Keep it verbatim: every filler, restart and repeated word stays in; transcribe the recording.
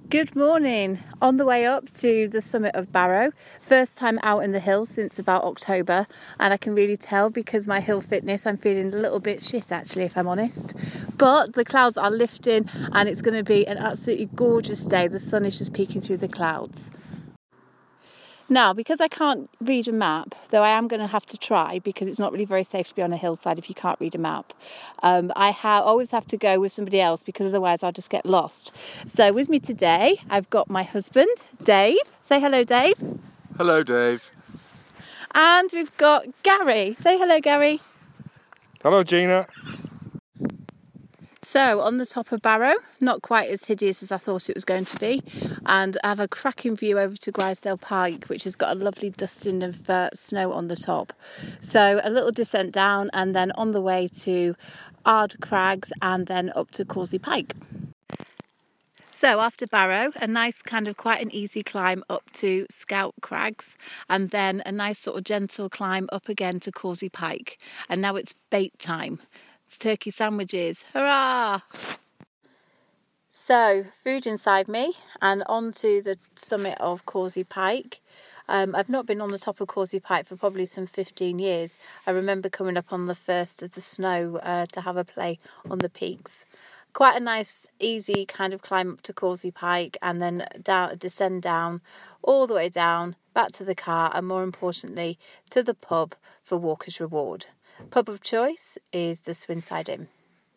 Good morning. On the way up to the summit of Barrow. First time out in the hills since about October, and I can really tell because my hill fitness, I'm feeling a little bit shit actually, if I'm honest. But the clouds are lifting and it's going to be an absolutely gorgeous day. The sun is just peeking through the clouds. Now, because I can't read a map, though I am going to have to try because it's not really very safe to be on a hillside if you can't read a map, um, I ha- always have to go with somebody else because otherwise I'll just get lost. So with me today, I've got my husband, Dave. Say hello, Dave. Hello, Dave. And we've got Gary. Say hello, Gary. Hello, Gina. So on the top of Barrow, not quite as hideous as I thought it was going to be, and I have a cracking view over to Grizedale Pike, which has got a lovely dusting of uh, snow on the top. So a little descent down and then on the way to Ard Crags and then up to Causey Pike. So after Barrow, a nice kind of quite an easy climb up to Scout Crags and then a nice sort of gentle climb up again to Causey Pike. And now it's bait time. It's turkey sandwiches, hurrah! So, food inside me and on to the summit of Causey Pike. Um, I've not been on the top of Causey Pike for probably some fifteen years. I remember coming up on the first of the snow uh, to have a play on the peaks. Quite a nice, easy kind of climb up to Causey Pike and then down, descend down, all the way down, back to the car and more importantly, to the pub for Walker's Reward. Pub of choice is the Swinside Inn.